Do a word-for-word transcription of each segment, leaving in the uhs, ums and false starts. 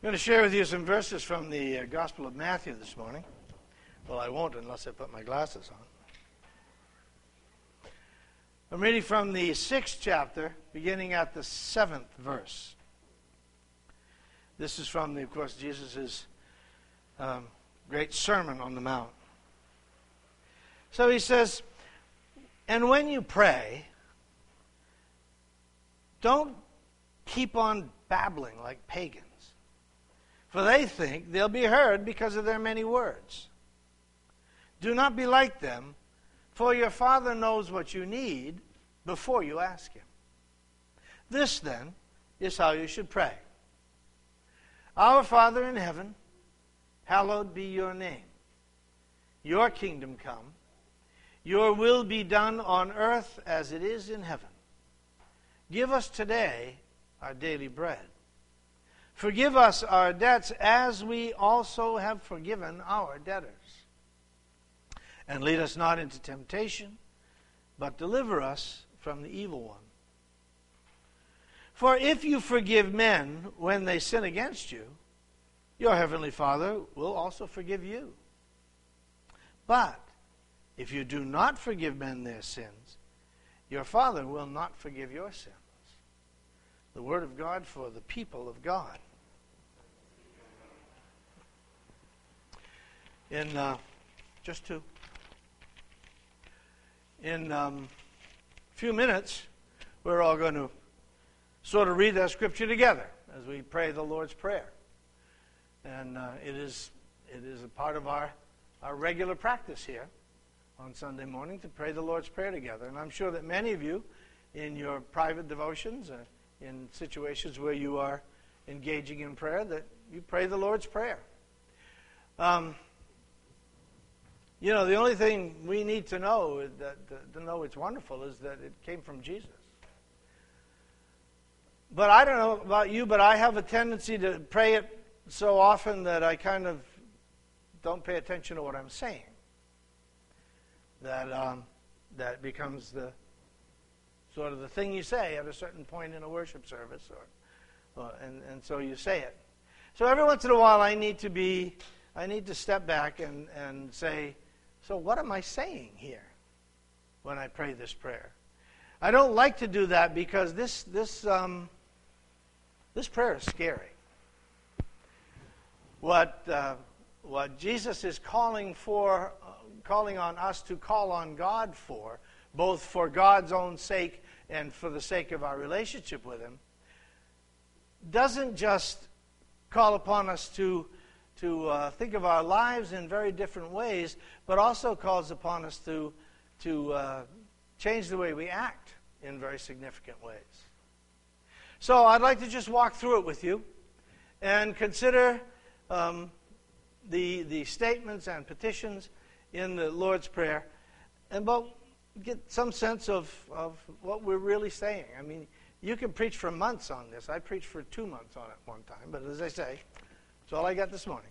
I'm going to share with you some verses from the uh, Gospel of Matthew this morning. Well, I won't unless I put my glasses on. I'm reading from the sixth chapter, beginning at the seventh verse. This is from, the, of course, Jesus' um, great Sermon on the Mount. So he says, "And when you pray, don't keep on babbling like pagans, for they think they'll be heard because of their many words. Do not be like them, for your Father knows what you need before you ask Him. This, then, is how you should pray. Our Father in heaven, hallowed be your name. Your kingdom come. Your will be done on earth as it is in heaven. Give us today our daily bread. Forgive us our debts as we also have forgiven our debtors. And lead us not into temptation, but deliver us from the evil one. For if you forgive men when they sin against you, your heavenly Father will also forgive you. But if you do not forgive men their sins, your Father will not forgive your sins." The word of God for the people of God. In uh, just two. In um, a few minutes, we're all going to sort of read that scripture together as we pray the Lord's Prayer, and uh, it is it is a part of our our regular practice here on Sunday morning to pray the Lord's Prayer together. And I'm sure that many of you, in your private devotions, uh, in situations where you are engaging in prayer, that you pray the Lord's Prayer. Um, you know, the only thing we need to know, that, to know it's wonderful, is that it came from Jesus. But I don't know about you, but I have a tendency to pray it so often that I kind of don't pay attention to what I'm saying. That um, that becomes the sort of the thing you say at a certain point in a worship service, or, or and, and so you say it. So every once in a while, I need to be, I need to step back and, and say, so what am I saying here when I pray this prayer? I don't like to do that because this this um, this prayer is scary. What uh, what Jesus is calling for, uh, calling on us to call on God for, both for God's own sake and for the sake of our relationship with Him, doesn't just call upon us to to uh, think of our lives in very different ways, but also calls upon us to to uh, change the way we act in very significant ways. So I'd like to just walk through it with you and consider um, the the statements and petitions in the Lord's Prayer, and but get some sense of, of what we're really saying. I mean, you can preach for months on this. I preached for two months on it one time, but as I say, that's all I got this morning.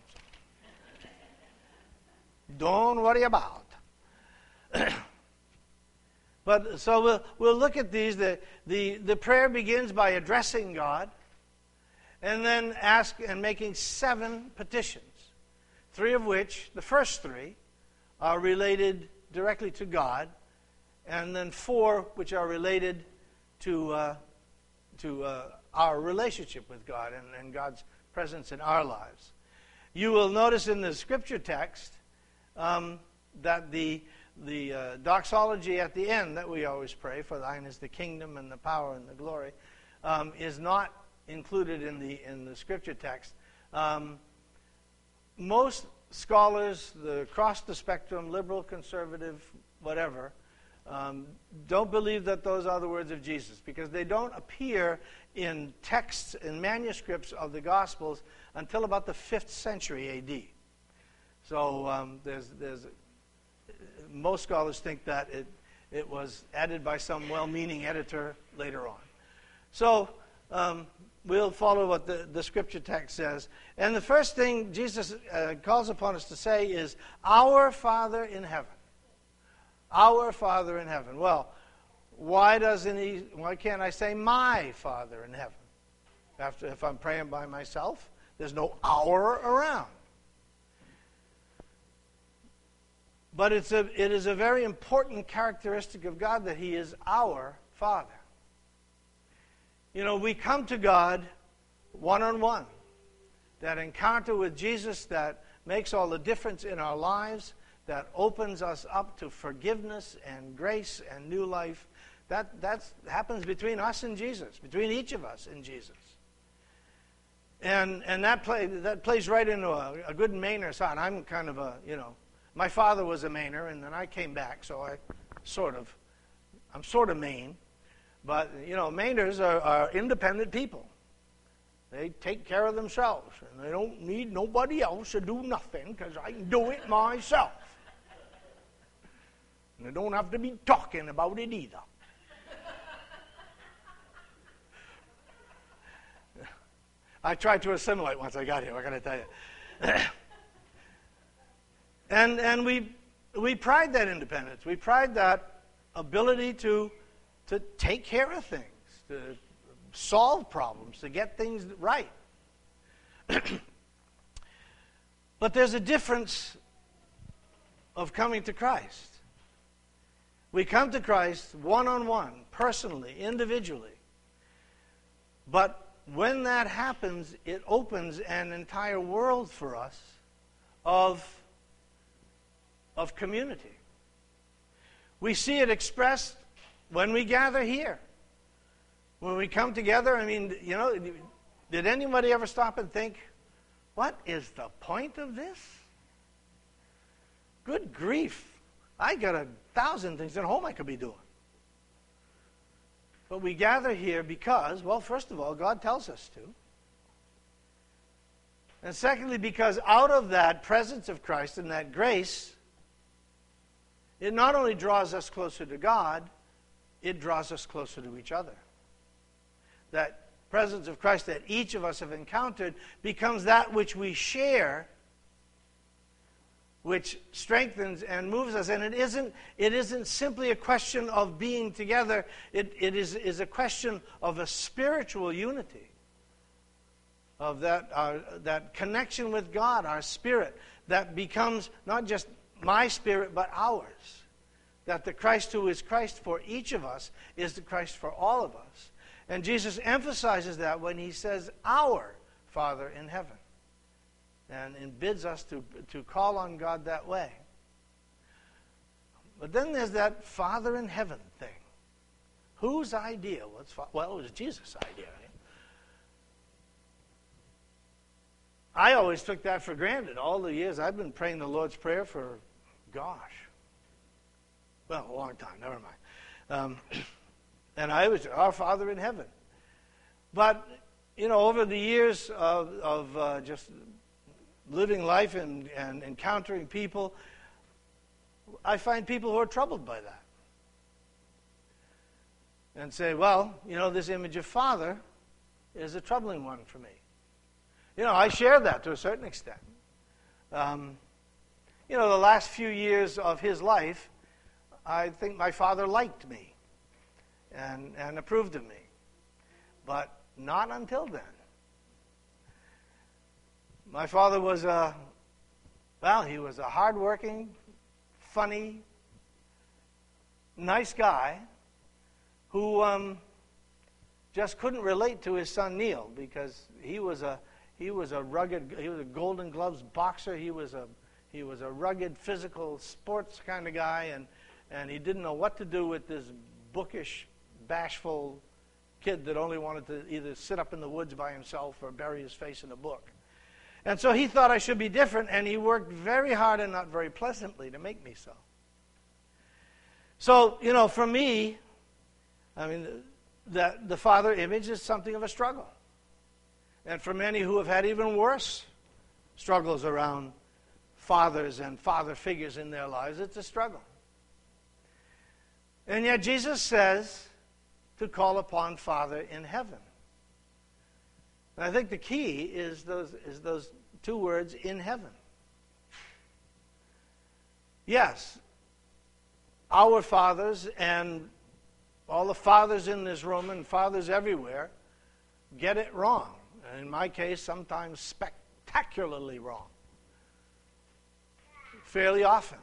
Don't worry about it. But so we'll we'll look at these. The, the the prayer begins by addressing God, and then ask and making seven petitions. Three of which, the first three, are related directly to God, and then four which are related to uh, to uh, our relationship with God and, and God's presence in our lives. You will notice in the scripture text um, that the the uh, doxology at the end that we always pray, "For thine is the kingdom and the power and the glory," um, is not included in the in the scripture text. Um, most scholars, the, across the spectrum, liberal, conservative, whatever, um, don't believe that those are the words of Jesus, because they don't appear in texts and manuscripts of the Gospels until about the fifth century A D. So um, there's there's most scholars think that it it was added by some well-meaning editor later on. So um, we'll follow what the, the scripture text says. And the first thing Jesus uh, calls upon us to say is, "Our Father in heaven." Our Father in heaven. Well, why doesn't he, why can't I say "my Father in heaven"? After, if I'm praying by myself, There's no hour around. But it's a, it is a very important characteristic of God that He is our Father. You know, we come to God one-on-one. That encounter with Jesus that makes all the difference in our lives, that opens us up to forgiveness and grace and new life, that that's, happens between us and Jesus, between each of us and Jesus. And and that play that plays right into a, a good Mainer side. I'm kind of a, you know, my father was a Mainer, and then I came back, so I sort of, I'm sort of Maine. But, you know, Mainers are, are independent people. They take care of themselves, and they don't need nobody else to do nothing because I can do it myself. And they don't have to be talking about it either. I tried to assimilate once I got here, I got to tell you. and and we we pride that independence. We pride that ability to to take care of things, to solve problems, to get things right. But there's a difference of coming to Christ. We come to Christ one-on-one, personally, individually. But when that happens, it opens an entire world for us of, of community. We see it expressed when we gather here. When we come together, I mean, you know, did anybody ever stop and think, what is the point of this? Good grief. I got a thousand things at home I could be doing. But we gather here because, well, first of all, God tells us to. And secondly, because out of that presence of Christ and that grace, it not only draws us closer to God, it draws us closer to each other. That presence of Christ that each of us have encountered becomes that which we share, which strengthens and moves us. And it isn't, it isn't simply a question of being together. It, it is, is a question of a spiritual unity, of that, uh, that connection with God, our spirit, that becomes not just my spirit, but ours. That the Christ who is Christ for each of us is the Christ for all of us. And Jesus emphasizes that when he says, our Father in heaven. And, and bids us to, to call on God that way. But then there's that Father in heaven thing. Whose idea was, well, it was Jesus' idea. I always took that for granted. All the years I've been praying the Lord's Prayer for, gosh, well, a long time, never mind. Um, and I was our Father in heaven. But, you know, over the years of, of uh, just living life and, and encountering people, I find people who are troubled by that. And say, well, you know, this image of Father is a troubling one for me. You know, I share that to a certain extent. Um, you know, the last few years of his life, I think my father liked me and, and approved of me. But not until then. My father was a, well, he was a hardworking, funny, nice guy who um, just couldn't relate to his son Neil because he was a he was a rugged, he was a Golden Gloves boxer. He was a he was a rugged, physical, sports kind of guy, and and he didn't know what to do with this bookish, bashful kid that only wanted to either sit up in the woods by himself or bury his face in a book. And so he thought I should be different, and he worked very hard and not very pleasantly to make me so. So, you know, for me, I mean, the, the father image is something of a struggle. And for many who have had even worse struggles around fathers and father figures in their lives, it's a struggle. And yet Jesus says to call upon Father in heaven. And I think the key is those, is those two words, in heaven. Yes, our fathers and all the fathers in this room and fathers everywhere get it wrong. And in my case, sometimes spectacularly wrong. Fairly often.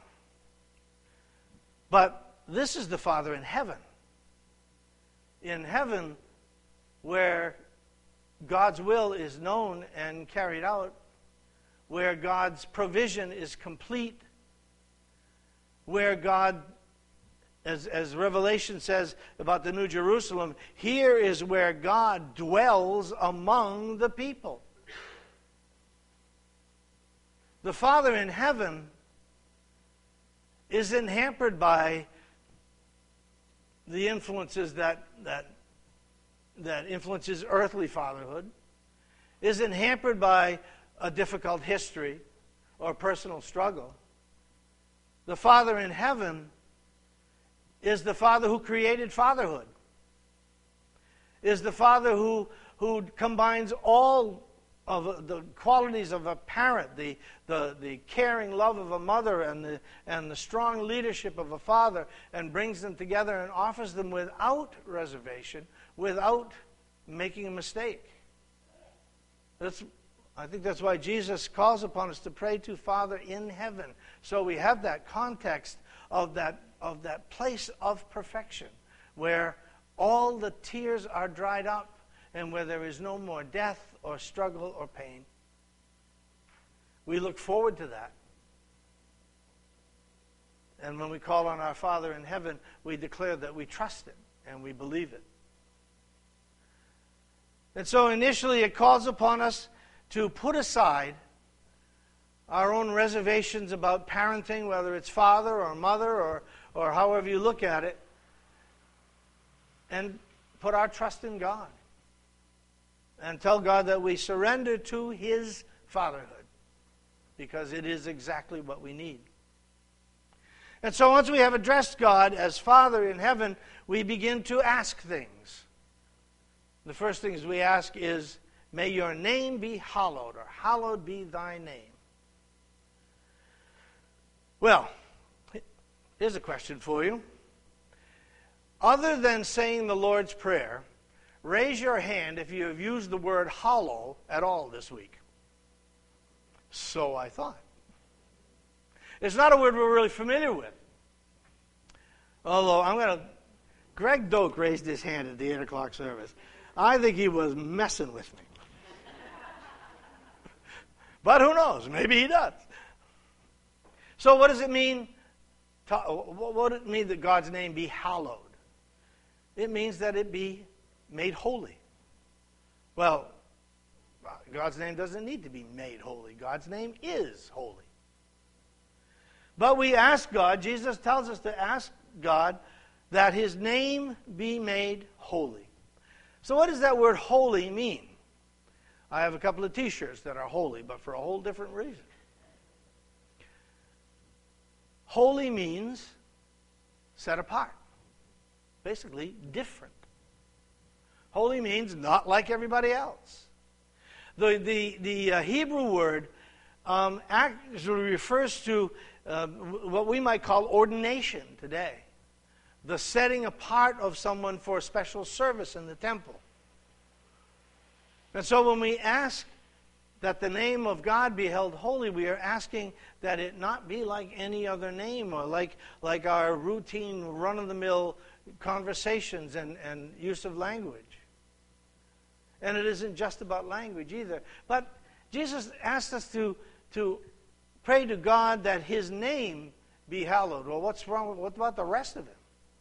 But this is the Father in heaven. In heaven, where God's will is known and carried out, where God's provision is complete, where God, as, as Revelation says about the New Jerusalem, here is where God dwells among the people. The Father in heaven isn't hampered by the influences that, that, that influences earthly fatherhood, isn't hampered by a difficult history or personal struggle. The Father in heaven is the Father who created fatherhood, is the Father who, who combines all of the qualities of a parent, the, the, the caring love of a mother and the, and the strong leadership of a father, and brings them together and offers them without reservation, without making a mistake. That's, I think that's why Jesus calls upon us to pray to Father in heaven. So we have that context of that, of that place of perfection, where all the tears are dried up, and where there is no more death or struggle or pain. We look forward to that. And when we call on our Father in heaven, we declare that we trust Him and we believe it. And so initially it calls upon us to put aside our own reservations about parenting, whether it's father or mother or, or however you look at it, and put our trust in God. And tell God that we surrender to His fatherhood, because it is exactly what we need. And so once we have addressed God as Father in heaven, we begin to ask things. The first things we ask is, may your name be hallowed, or hallowed be thy name. Well, here's a question for you. Other than saying the Lord's Prayer, raise your hand if you have used the word hallow at all this week. So I thought. It's not a word we're really familiar with. Although I'm going to... Greg Doak raised his hand at the eight o'clock service. I think he was messing with me. But who knows? Maybe he does. So what does it mean? To, what does it mean that God's name be hallowed? It means that it be made holy. Well, God's name doesn't need to be made holy. God's name is holy. But we ask God, Jesus tells us to ask God that His name be made holy. So what does that word holy mean? I have a couple of t-shirts that are holy, but for a whole different reason. Holy means set apart. Basically, different. Holy means not like everybody else. The, the, the uh, Hebrew word um, actually refers to uh, what we might call ordination today. The setting apart of someone for a special service in the temple. And so when we ask that the name of God be held holy, we are asking that it not be like any other name, or like, like our routine run-of-the-mill conversations and, and use of language. And it isn't just about language either. But Jesus asked us to, to pray to God that His name be hallowed. Well, what's wrong with, what about the rest of Him?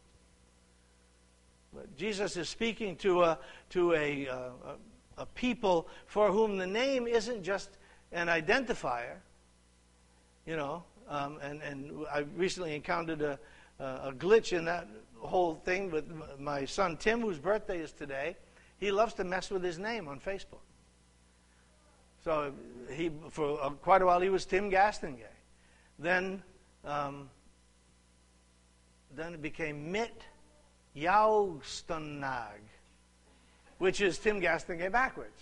But Jesus is speaking to a, to a, uh, a, a people for whom the name isn't just an identifier. You know, um, and, and I recently encountered a, a glitch in that whole thing with my son Tim, whose birthday is today. He loves to mess with his name on Facebook. So he, for uh, quite a while, he was Tim Gastingay. Then, um, then it became Mitt Yaugstanag, which is Tim Gastingay backwards.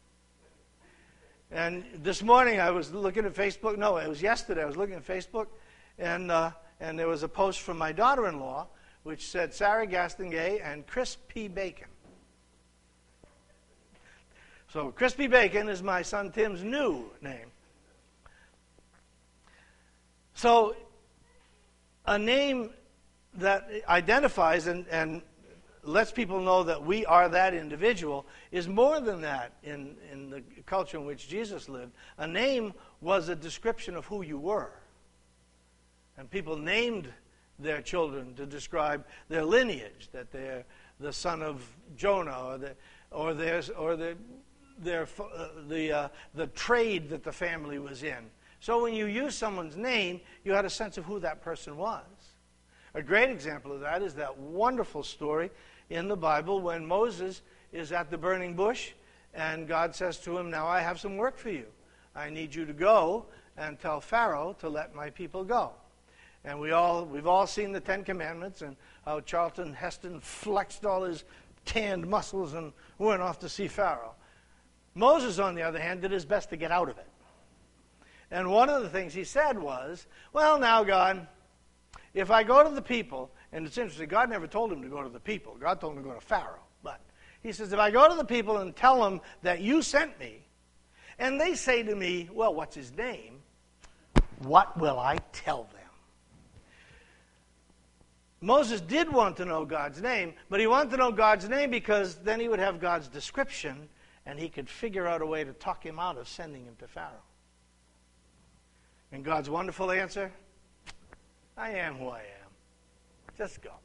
And this morning I was looking at Facebook. No, it was yesterday. I was looking at Facebook, and uh, and there was a post from my daughter-in-law which said Sarah Gastingay and Chris P. Bacon. So Crispy Bacon is my son Tim's new name. So a name that identifies and, and lets people know that we are that individual is more than that in, in the culture in which Jesus lived. A name was a description of who you were. And people named their children to describe their lineage, that they're the son of Jonah, or the or there's or the their uh, the uh, the trade that the family was in. So when you use someone's name, you had a sense of who that person was. A great example of that is that wonderful story in the Bible when Moses is at the burning bush and God says to him, "Now I have some work for you. I need you to go and tell Pharaoh to let my people go." And we all, we've all seen the Ten Commandments and how Charlton Heston flexed all his tanned muscles and went off to see Pharaoh. Moses, on the other hand, did his best to get out of it. And one of the things he said was, "Well, now, God, if I go to the people," and it's interesting, God never told him to go to the people. God told him to go to Pharaoh. But he says, "If I go to the people and tell them that you sent me, and they say to me, 'Well, what's his name?' what will I tell them?" Moses did want to know God's name, but he wanted to know God's name because then he would have God's description and he could figure out a way to talk him out of sending him to Pharaoh. And God's wonderful answer, "I am who I am. Just go."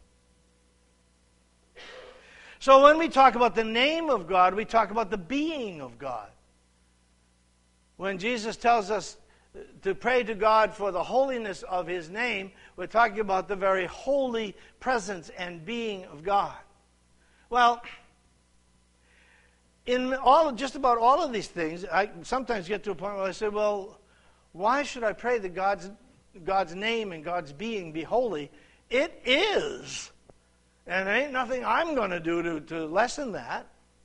So when we talk about the name of God, we talk about the being of God. When Jesus tells us to pray to God for the holiness of his name, we're talking about the very holy presence and being of God. Well, in all, just about all of these things, I sometimes get to a point where I say, well, why should I pray that God's, God's name and God's being be holy? It is. And there ain't nothing I'm going to do to, to lessen that.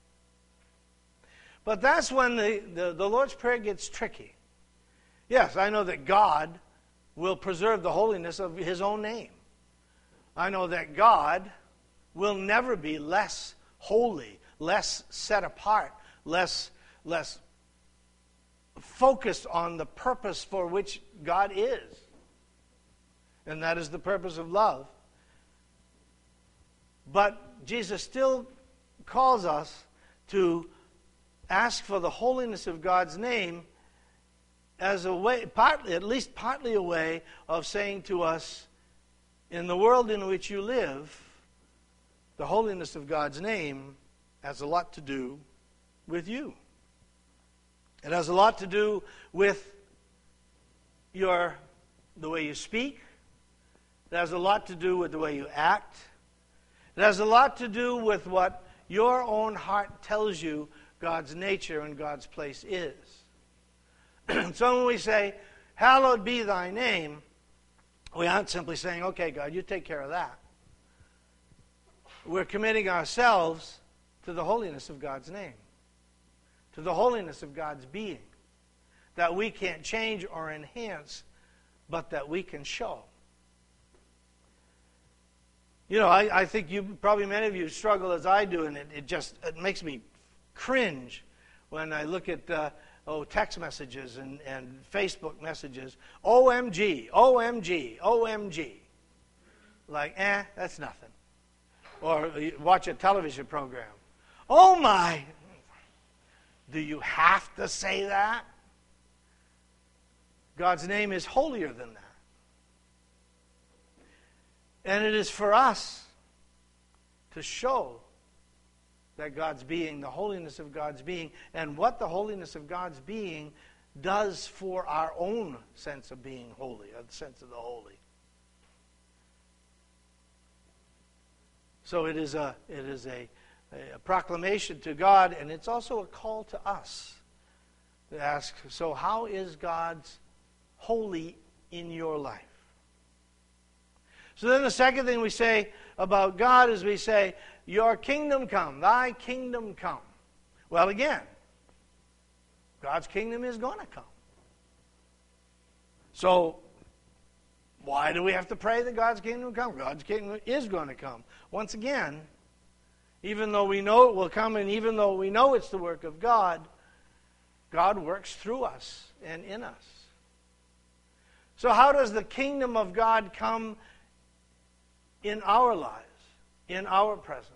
But that's when the, the, the Lord's Prayer gets tricky. Yes, I know that God will preserve the holiness of his own name. I know that God will never be less holy, less set apart, less, less focused on the purpose for which God is. And that is the purpose of love. But Jesus still calls us to ask for the holiness of God's name as a way, partly, at least partly a way of saying to us, in the world in which you live, the holiness of God's name has a lot to do with you. It has a lot to do with your the way you speak. It has a lot to do with the way you act. It has a lot to do with what your own heart tells you God's nature and God's place is. So when we say, "Hallowed be thy name," we aren't simply saying, "Okay, God, you take care of that." We're committing ourselves to the holiness of God's name, to the holiness of God's being, that we can't change or enhance, but that we can show. You know, I, I think you probably many of you struggle as I do, and it, it just it makes me cringe when I look at uh, oh text messages and, and Facebook messages. O M G, O M G, O M G. Like, eh, that's nothing. Or you watch a television program. Oh my! Do you have to say that? God's name is holier than that. And it is for us to show that God's being, the holiness of God's being, and what the holiness of God's being does for our own sense of being holy, or the sense of the holy. So it is a it is a, a proclamation to God, and it's also a call to us to ask, so how is God's holy in your life? So then the second thing we say about God is we say, your kingdom come, thy kingdom come. Well, again, God's kingdom is going to come. So why do we have to pray that God's kingdom come? God's kingdom is going to come. Once again, even though we know it will come and even though we know it's the work of God, God works through us and in us. So how does the kingdom of God come in our lives, in our presence?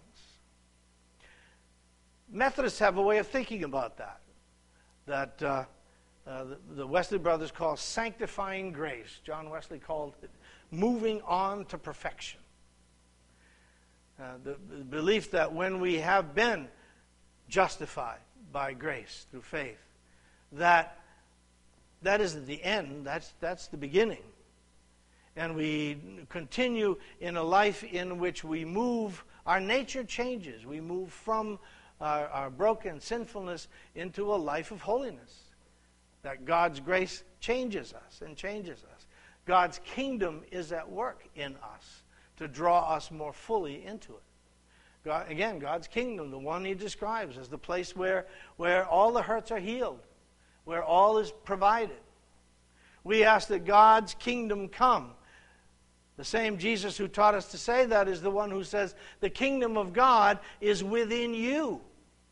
Methodists have a way of thinking about that, that uh, uh, the, the Wesley brothers call sanctifying grace. John Wesley called it moving on to perfection. Uh, the, the belief that when we have been justified by grace through faith, that that isn't the end, that's, that's the beginning. And we continue in a life in which we move, our nature changes. We move from our, our broken sinfulness into a life of holiness. That God's grace changes us and changes us. God's kingdom is at work in us to draw us more fully into it. God, again, God's kingdom, the one he describes as the place where, where all the hurts are healed, where all is provided. We ask that God's kingdom come. The same Jesus who taught us to say that is the one who says the kingdom of God is within you.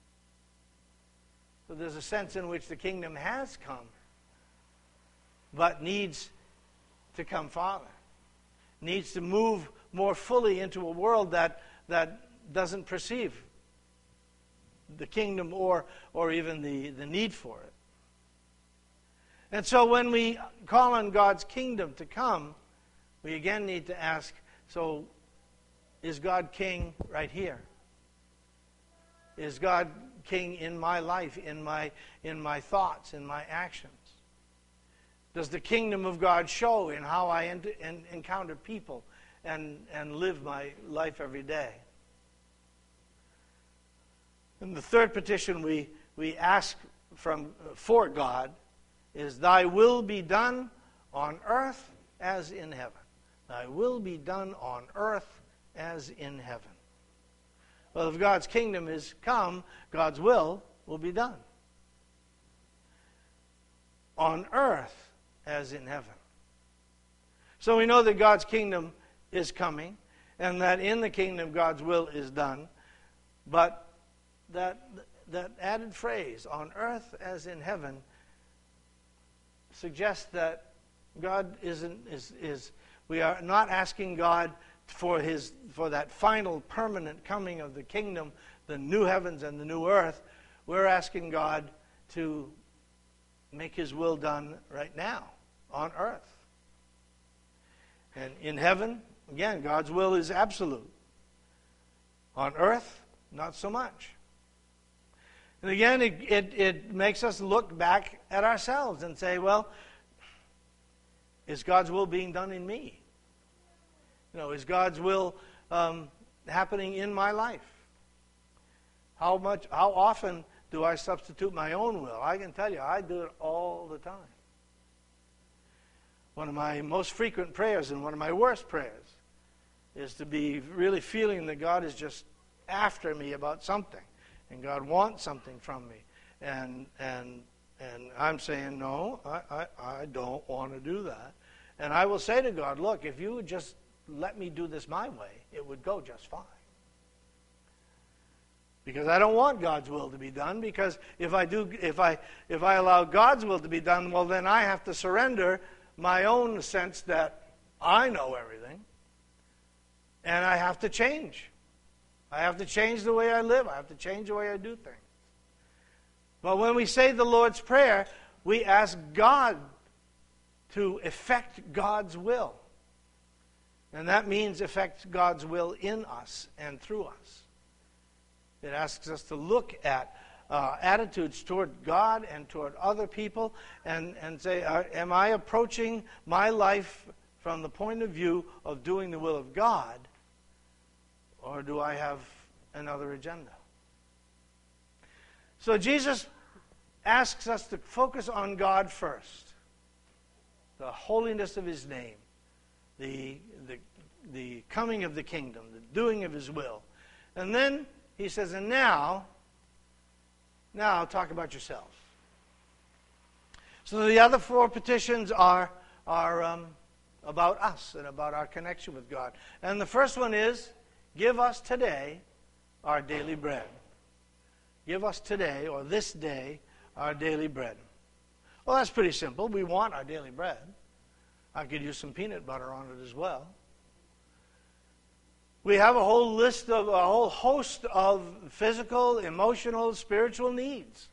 So there's a sense in which the kingdom has come, but needs to come farther. Needs to move more fully into a world that, that doesn't perceive the kingdom or, or even the, the need for it. And so when we call on God's kingdom to come, we again need to ask, so is God king right here? Is God king in my life, in my, in my thoughts, in my actions? Does the kingdom of God show in how I ent- en- encounter people and, and live my life every day? And the third petition we, we ask from for God is, thy will be done on earth as in heaven. Thy will be done on earth as in heaven. Well, if God's kingdom is come, God's will will be done. On earth as in heaven. So we know that God's kingdom is coming, and that in the kingdom God's will is done. But that, that added phrase, on earth as in heaven, suggests that God isn't is is we are not asking God for his for that final permanent coming of the kingdom, the new heavens and the new earth. We're asking God to make his will done right now on earth. And in heaven, again, God's will is absolute. On earth, not so much. And again, it, it, it makes us look back at ourselves and say, well, is God's will being done in me? You know, is God's will um, happening in my life? How much, how often do I substitute my own will? I can tell you, I do it all the time. One of my most frequent prayers and one of my worst prayers is to be really feeling that God is just after me about something. And God wants something from me. And and and I'm saying, no, I, I, I don't want to do that. And I will say to God, look, if you would just let me do this my way, it would go just fine. Because I don't want God's will to be done, because if I do if I if I allow God's will to be done, well then I have to surrender my own sense that I know everything. And I have to change. I have to change the way I live. I have to change the way I do things. But when we say the Lord's Prayer, we ask God to effect God's will. And that means effect God's will in us and through us. It asks us to look at uh, attitudes toward God and toward other people and, and say, uh, am I approaching my life from the point of view of doing the will of God? Or do I have another agenda? So Jesus asks us to focus on God first. The holiness of his name. The, the, the coming of the kingdom. The doing of his will. And then he says, and now, now talk about yourselves. So the other four petitions are, are um, about us and about our connection with God. And the first one is, give us today our daily bread. Give us today, or this day, our daily bread. Well, that's pretty simple. We want our daily bread. I could use some peanut butter on it as well. We have a whole list of, a whole host of physical, emotional, spiritual needs.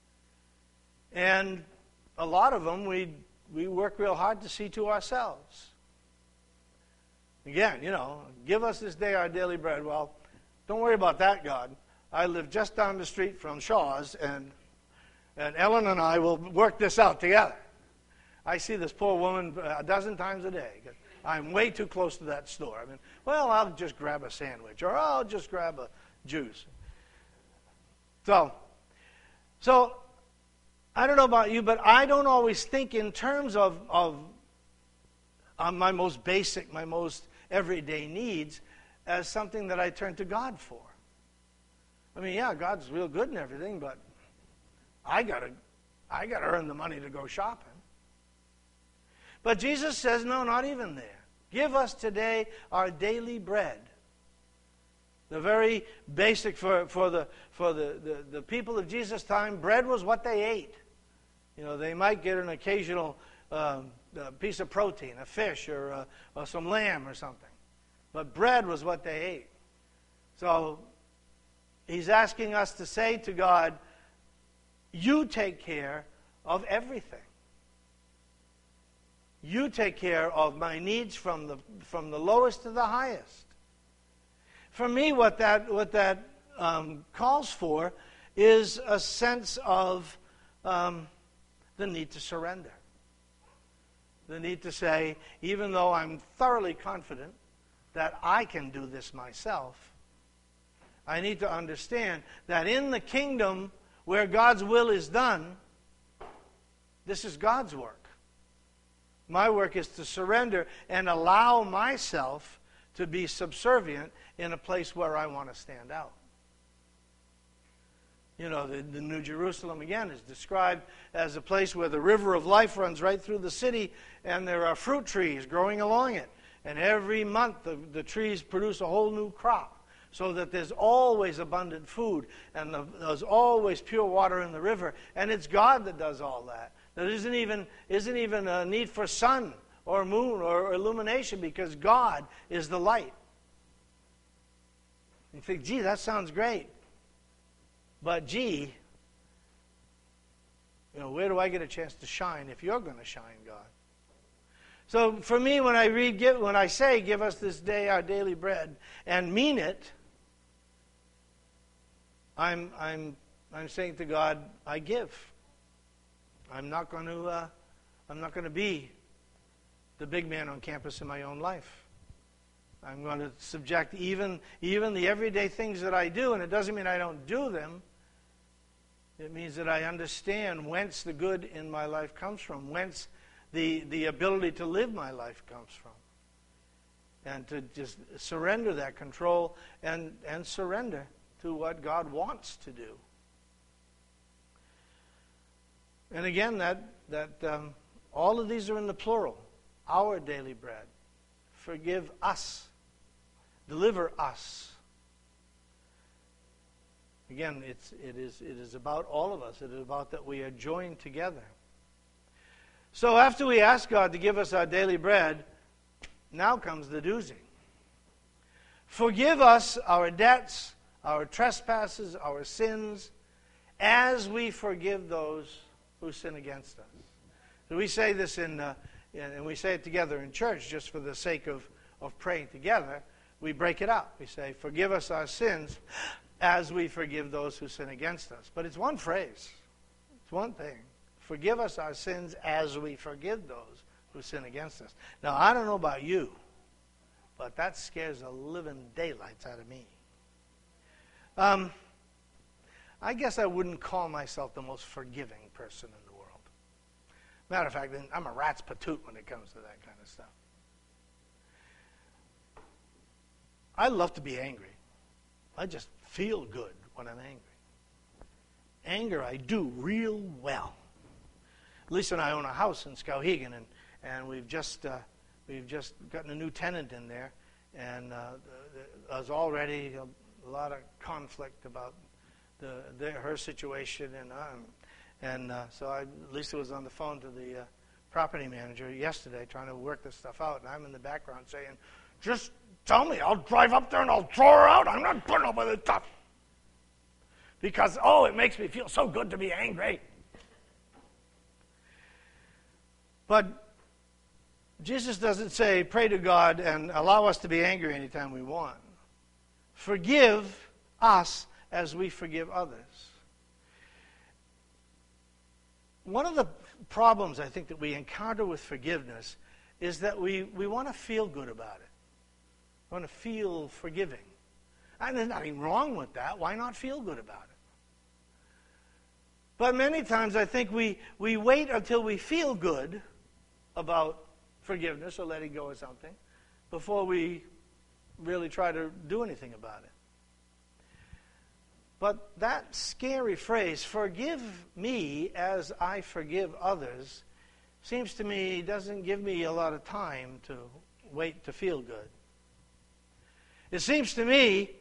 And a lot of them we, we work real hard to see to ourselves. Again, you know, give us this day our daily bread. Well, don't worry about that, God. I live just down the street from Shaw's, and and Ellen and I will work this out together. I see this poor woman a dozen times a day. I'm way too close to that store. I mean, well, I'll just grab a sandwich, or I'll just grab a juice. So, so I don't know about you, but I don't always think in terms of of uh, my most basic, my most everyday needs as something that I turn to God for. I mean, yeah, God's real good and everything, but I gotta, I gotta earn the money to go shopping. But Jesus says, no, not even there. Give us today our daily bread. The very basic for, for, the, for the, the, the people of Jesus' time, bread was what they ate. You know, they might get an occasional um, a piece of protein, a fish or, uh, or some lamb or something. But bread was what they ate. So he's asking us to say to God, you take care of everything. You take care of my needs from the from the lowest to the highest. For me, what that what that um, calls for is a sense of um, the need to surrender. The need to say, even though I'm thoroughly confident that I can do this myself, I need to understand that in the kingdom where God's will is done, this is God's work. My work is to surrender and allow myself to be subservient in a place where I want to stand out. You know, the, the New Jerusalem, again, is described as a place where the river of life runs right through the city, and there are fruit trees growing along it. And every month the, the trees produce a whole new crop, so that there's always abundant food, and the, there's always pure water in the river. And it's God that does all that. There isn't even, isn't even a need for sun or moon or illumination, because God is the light. You think, gee, that sounds great. But gee, you know, where do I get a chance to shine if you're going to shine, God? So for me, when I read, give, when I say, give us this day our daily bread, and mean it, I'm, I'm, I'm saying to God, I give. I'm not going to, uh, I'm not going to be the big man on campus in my own life. I'm going to subject even, even the everyday things that I do, and it doesn't mean I don't do them. It means that I understand whence the good in my life comes from, whence the, the ability to live my life comes from. And to just surrender that control and, and surrender to what God wants to do. And again, that, that um, all of these are in the plural. Our daily bread. Forgive us. Deliver us. Again, it's, it, is, it is about all of us. It is about that we are joined together. So after we ask God to give us our daily bread, now comes the doozy. Forgive us our debts, our trespasses, our sins, as we forgive those who sin against us. So we say this in, uh, in, and we say it together in church just for the sake of, of praying together. We break it up. We say, forgive us our sins as we forgive those who sin against us. But it's one phrase. It's one thing. Forgive us our sins as we forgive those who sin against us. Now, I don't know about you, but that scares the living daylights out of me. Um, I guess I wouldn't call myself the most forgiving person in the world. Matter of fact, I'm a rat's patoot when it comes to that kind of stuff. I love to be angry. I just feel good when I'm angry. Anger I do real well. Lisa and I own a house in Skowhegan, and, and we've just uh, we've just gotten a new tenant in there, and uh, there's already a, a lot of conflict about the, the her situation, and um, And uh, so I, Lisa was on the phone to the uh, property manager yesterday trying to work this stuff out, and I'm in the background saying, just tell me, I'll drive up there and I'll throw her out. I'm not putting up with this stuff. Because, oh, it makes me feel so good to be angry. But Jesus doesn't say, pray to God and allow us to be angry anytime we want. Forgive us as we forgive others. One of the problems I think that we encounter with forgiveness is that we, we want to feel good about it. We want to feel forgiving. And there's nothing wrong with that. Why not feel good about it? But many times I think we, we wait until we feel good about forgiveness or letting go of something before we really try to do anything about it. But that scary phrase, forgive me as I forgive others, seems to me doesn't give me a lot of time to wait to feel good. It seems to me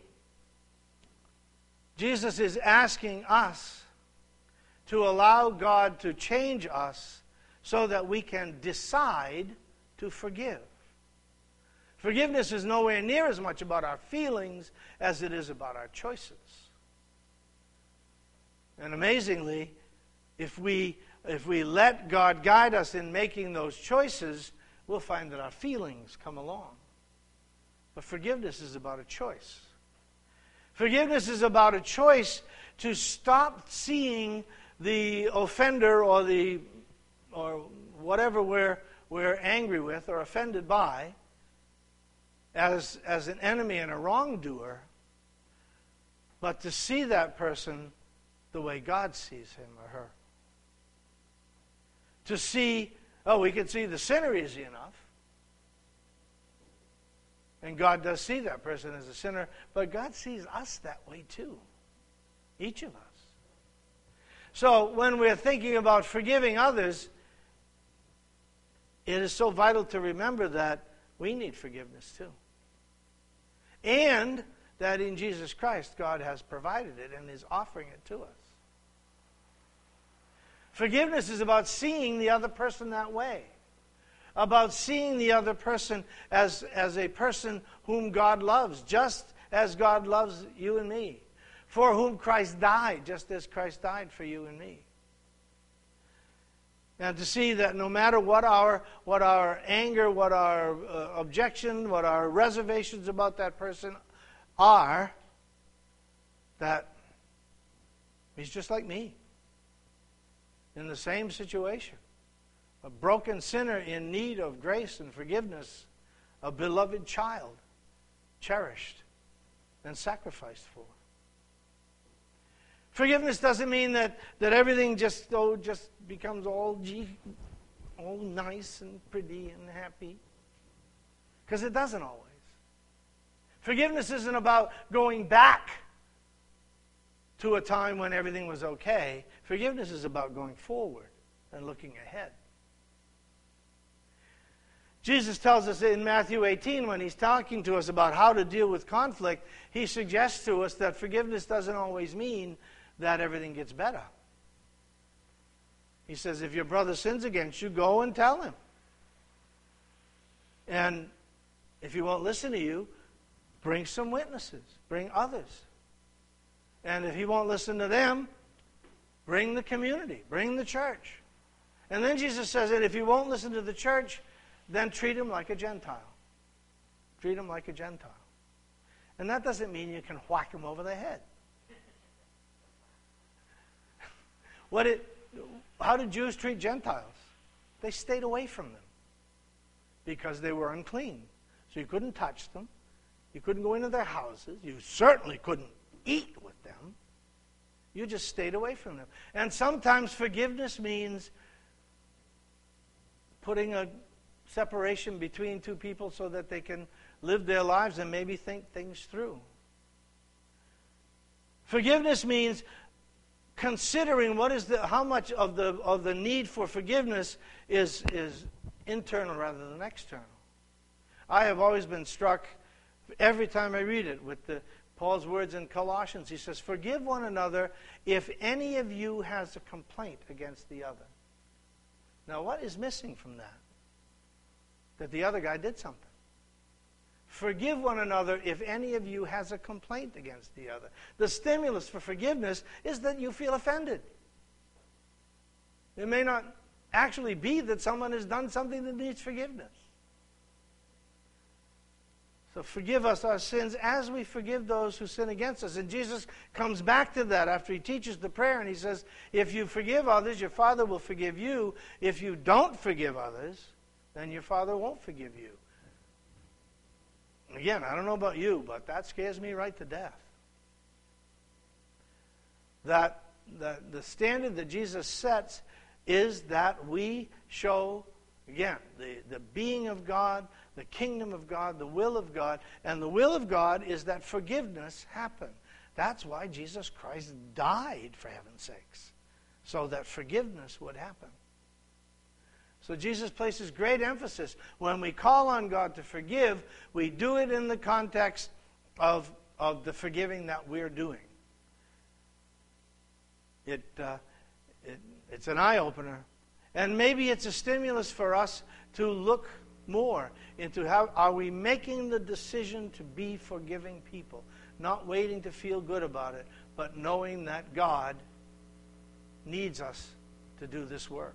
Jesus is asking us to allow God to change us so that we can decide to forgive. Forgiveness is nowhere near as much about our feelings as it is about our choices. And amazingly, if we, if we let God guide us in making those choices, we'll find that our feelings come along. But forgiveness is about a choice. Forgiveness is about a choice to stop seeing the offender or the or whatever we're, we're angry with or offended by as, as an enemy and a wrongdoer, but to see that person the way God sees him or her. To see, oh, we can see the sinner easy enough. And God does see that person as a sinner, but God sees us that way too. Each of us. So when we're thinking about forgiving others, it is so vital to remember that we need forgiveness too. And that in Jesus Christ, God has provided it and is offering it to us. Forgiveness is about seeing the other person that way. About seeing the other person as, as a person whom God loves, just as God loves you and me. For whom Christ died, just as Christ died for you and me. And to see that no matter what our, what our anger, what our uh, objection, what our reservations about that person are, that he's just like me. In the same situation. A broken sinner in need of grace and forgiveness. A beloved child. Cherished and sacrificed for. Forgiveness doesn't mean that, that everything just oh, just becomes all, gee, all nice and pretty and happy. Because it doesn't always. Forgiveness isn't about going back to a time when everything was okay. Forgiveness is about going forward and looking ahead. Jesus tells us in Matthew eighteen, when he's talking to us about how to deal with conflict, he suggests to us that forgiveness doesn't always mean that everything gets better. He says, if your brother sins against you, go and tell him. And if he won't listen to you, bring some witnesses. Bring others. And if he won't listen to them, bring the community. Bring the church. And then Jesus says that if he won't listen to the church, then treat him like a Gentile. Treat him like a Gentile. And that doesn't mean you can whack him over the head. What it, how did Jews treat Gentiles? They stayed away from them because they were unclean. So you couldn't touch them. You couldn't go into their houses. You certainly couldn't eat with them. You just stayed away from them. And sometimes forgiveness means putting a separation between two people so that they can live their lives and maybe think things through. Forgiveness means considering what is the how much of the of the need for forgiveness is is internal rather than external. I have always been struck every time I read it with the Paul's words in Colossians. He says, forgive one another if any of you has a complaint against the other. Now, what is missing from that? That the other guy did something. Forgive one another if any of you has a complaint against the other. The stimulus for forgiveness is that you feel offended. It may not actually be that someone has done something that needs forgiveness. So forgive us our sins as we forgive those who sin against us. And Jesus comes back to that after he teaches the prayer, and he says, if you forgive others, your Father will forgive you. If you don't forgive others, then your Father won't forgive you. Again, I don't know about you, but that scares me right to death. That, that the standard that Jesus sets is that we show, again, the, the being of God, the kingdom of God, the will of God. And the will of God is that forgiveness happen. That's why Jesus Christ died, for heaven's sakes, so that forgiveness would happen. So Jesus places great emphasis. When we call on God to forgive, we do it in the context of, of the forgiving that we're doing. It, uh, it, it's an eye-opener. And maybe it's a stimulus for us to look more into how are we making the decision to be forgiving people. Not waiting to feel good about it, but knowing that God needs us to do this work.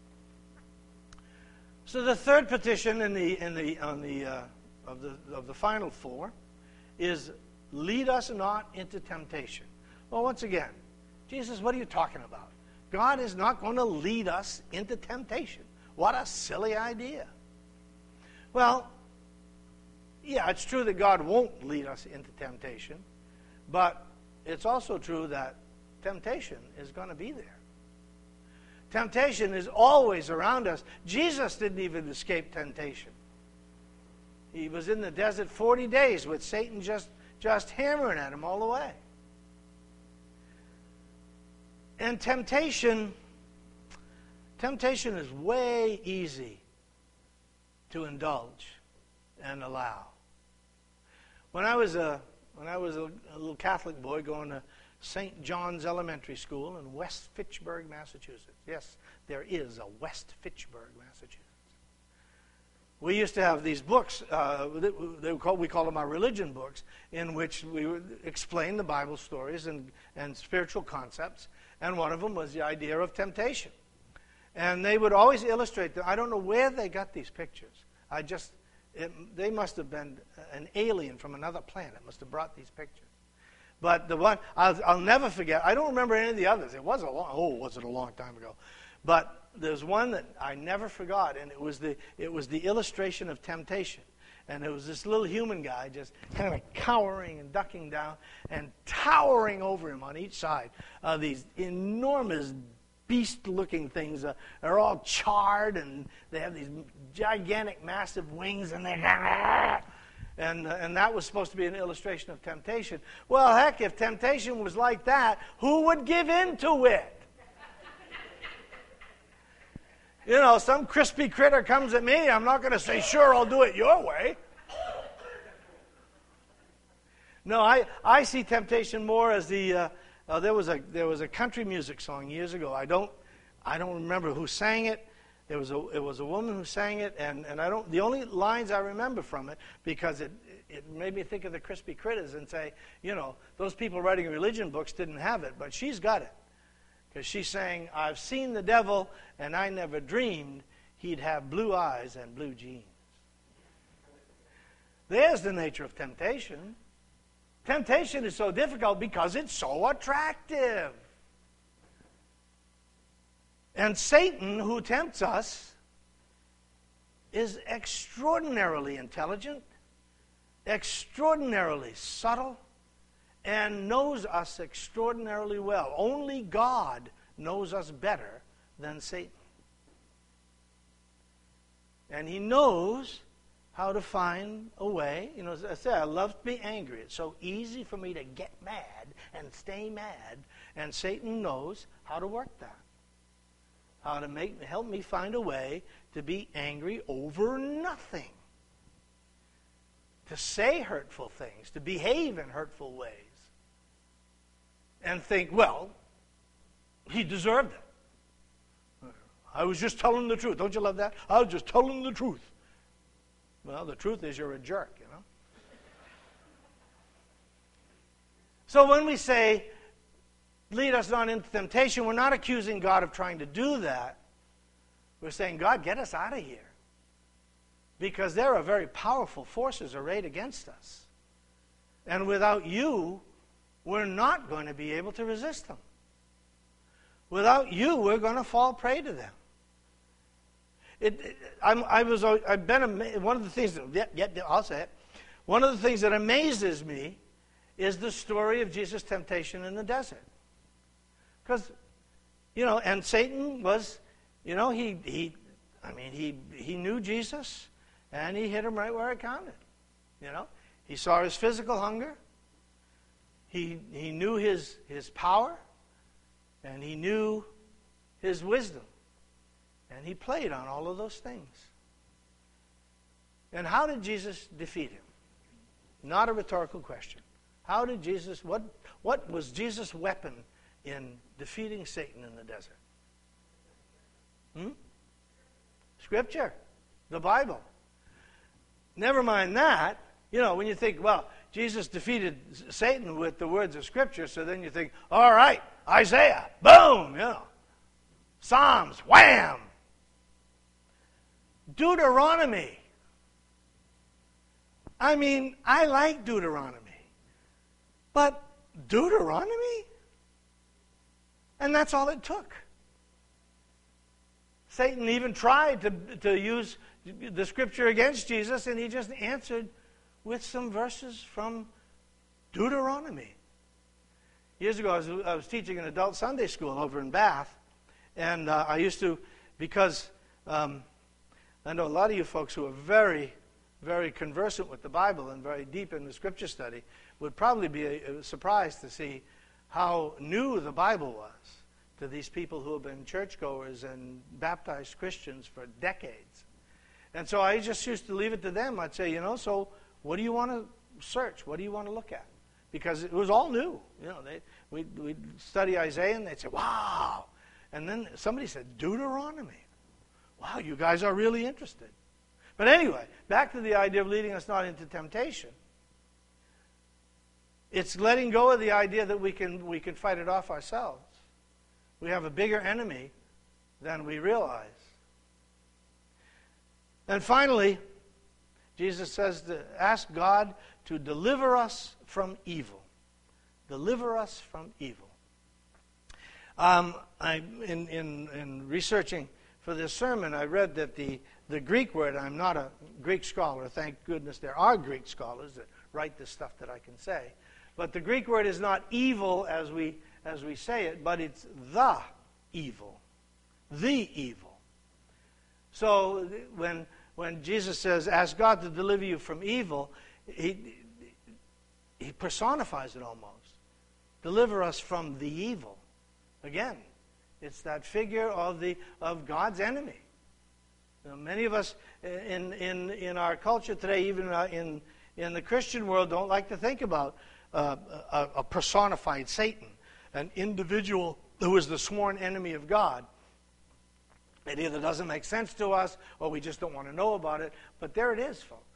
So the third petition in the in the on the uh, of the of the final four is lead us not into temptation. Well, once again, Jesus, what are you talking about? God is not going to lead us into temptation. What a silly idea. Well, yeah, it's true that God won't lead us into temptation, but it's also true that temptation is going to be there. Temptation is always around us. Jesus didn't even escape temptation. He was in the desert forty days with Satan just, just hammering at him all the way. And temptation, temptation is way easy to indulge and allow. When I was a when I was a, a little Catholic boy going to Saint John's Elementary School in West Fitchburg, Massachusetts. Yes, there is a West Fitchburg, Massachusetts. We used to have these books, uh, they were called, we call them our religion books, in which we would explain the Bible stories and, and spiritual concepts, and one of them was the idea of temptation. And they would always illustrate them. I don't know where they got these pictures. I just, it, they must have been an alien from another planet, must have brought these pictures. But the one, I'll, I'll never forget, I don't remember any of the others. It was a long, oh, was it a long time ago. But there's one that I never forgot, and it was the it was the illustration of temptation. And it was this little human guy just kind of cowering and ducking down and towering over him on each side. Uh, these enormous beast-looking things uh, are all charred, and they have these gigantic, massive wings, and they're... And, uh, and that was supposed to be an illustration of temptation. Well, heck, if temptation was like that, who would give in to it? You know, some crispy critter comes at me, I'm not going to say, sure, I'll do it your way. No, I, I see temptation more as the, uh, uh, there was a there was a country music song years ago. I don't I don't remember who sang it. It was a it was a woman who sang it, and, and I don't. The only lines I remember from it, because it it made me think of the crispy critters and say, you know, those people writing religion books didn't have it, but she's got it, because she's saying, I've seen the devil, and I never dreamed he'd have blue eyes and blue jeans. There's the nature of temptation. Temptation is so difficult because it's so attractive. And Satan, who tempts us, is extraordinarily intelligent, extraordinarily subtle, and knows us extraordinarily well. Only God knows us better than Satan. And he knows how to find a way. You know, as I say, I love to be angry. It's so easy for me to get mad and stay mad. And Satan knows how to work that. How to make help me find a way to be angry over nothing. to say hurtful things, to behave in hurtful ways, and think, well, he deserved it. I was just telling the truth. Don't you love that? I was just telling the truth. Well, the truth is you're a jerk, you know. So when we say, lead us not into temptation, we're not accusing God of trying to do that. We're saying, God, get us out of here. Because there are very powerful forces arrayed against us. And without you, we're not going to be able to resist them. Without you, we're going to fall prey to them. It, it, I'm, I was, I've been amazed. One of the things that, yeah, yeah, I'll say it. One of the things that amazes me is the story of Jesus' temptation in the desert. Because, you know, and Satan was, you know, he, he, I mean, he, he knew Jesus, and he hit him right where it counted. You know, he saw his physical hunger. He, he knew his, his power, and he knew his wisdom. And he played on all of those things. And how did Jesus defeat him? Not a rhetorical question. How did Jesus, what, what was Jesus' weapon in defeating Satan in the desert? Hmm? Scripture. The Bible. Never mind that. You know, when you think, well, Jesus defeated Satan with the words of Scripture, so then you think, all right, Isaiah, boom, you know. Psalms, wham. Deuteronomy. I mean, I like Deuteronomy. But Deuteronomy? And that's all it took. Satan even tried to, to use the Scripture against Jesus, and he just answered with some verses from Deuteronomy. Years ago, I was, I was teaching an adult Sunday school over in Bath, and uh, I used to, because um, I know a lot of you folks who are very, very conversant with the Bible and very deep in the Scripture study would probably be a, a surprised to see how new the Bible was to these people who have been churchgoers and baptized Christians for decades. And so I just used to leave it to them. I'd say, you know, so what do you want to search? What do you want to look at? Because it was all new. You know, they, we'd, we'd study Isaiah, and they'd say, wow. And then somebody said, Deuteronomy. Wow, you guys are really interested. But anyway, back to the idea of leading us not into temptation. It's letting go of the idea that we can, we can fight it off ourselves. We have a bigger enemy than we realize. And finally, Jesus says to ask God to deliver us from evil. Deliver us from evil. Um, I, in, in, in researching for this sermon, I read that the, the Greek word, I'm not a Greek scholar, thank goodness there are Greek scholars that write this stuff that I can say. But the Greek word is not evil as we, as we say it, but it's the evil. The evil. So when, when Jesus says, ask God to deliver you from evil, he, he personifies it almost. Deliver us from the evil. Again, it's that figure of the of God's enemy. You know, many of us in in in our culture today, even uh, in in the Christian world, don't like to think about uh, a, a personified Satan, an individual who is the sworn enemy of God. It either doesn't make sense to us, or we just don't want to know about it. But there it is, folks.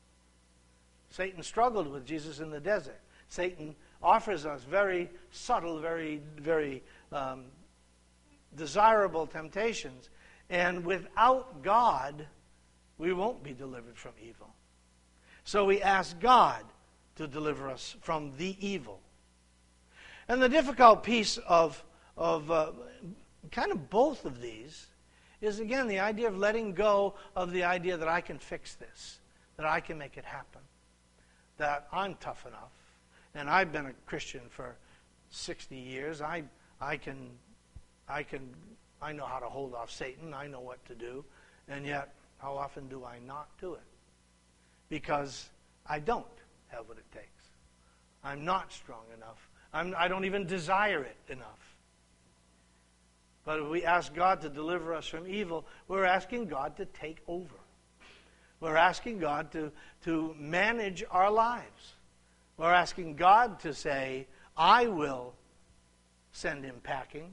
Satan struggled with Jesus in the desert. Satan offers us very subtle, very very um, desirable temptations. And without God, we won't be delivered from evil. So we ask God to deliver us from the evil. And the difficult piece of, of uh, kind of both of these is, again, the idea of letting go of the idea that I can fix this, that I can make it happen, that I'm tough enough, and I've been a Christian for sixty years. I, I can... I can, I know how to hold off Satan. I know what to do. And yet, how often do I not do it? Because I don't have what it takes. I'm not strong enough. I'm, I don't even desire it enough. But if we ask God to deliver us from evil, we're asking God to take over. We're asking God to, to manage our lives. We're asking God to say, I will send him packing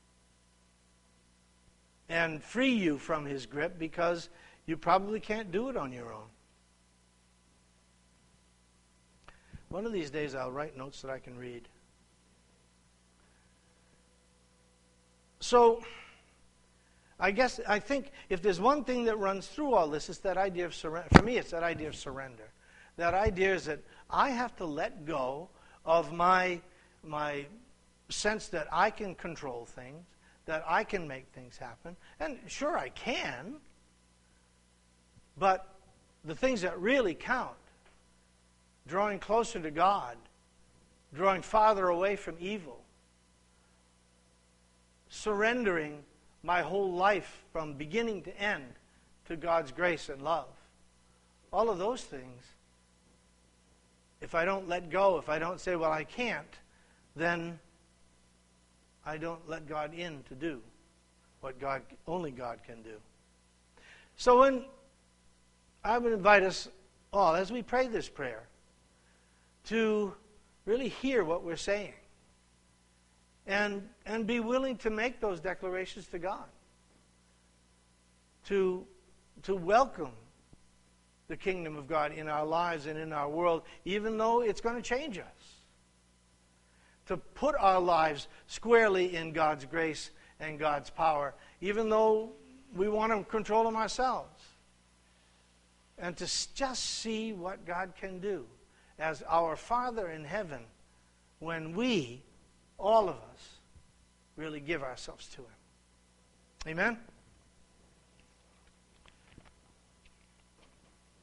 and free you from his grip, because you probably can't do it on your own. One of these days I'll write notes that I can read. So, I guess, I think if there's one thing that runs through all this, it's that idea of surrender. For me, it's that idea of surrender. That idea is that I have to let go of my, my sense that I can control things, that I can make things happen. And sure, I can. But the things that really count, drawing closer to God, drawing farther away from evil, surrendering my whole life from beginning to end to God's grace and love. All of those things, if I don't let go, if I don't say, well, I can't, then I don't let God in to do what God only God can do. So when I would invite us all, as we pray this prayer, to really hear what we're saying and, and be willing to make those declarations to God. To, to welcome the kingdom of God in our lives and in our world, even though it's going to change us. To put our lives squarely in God's grace and God's power, even though we want to control them ourselves. And to just see what God can do as our Father in heaven when we, all of us, really give ourselves to him. Amen?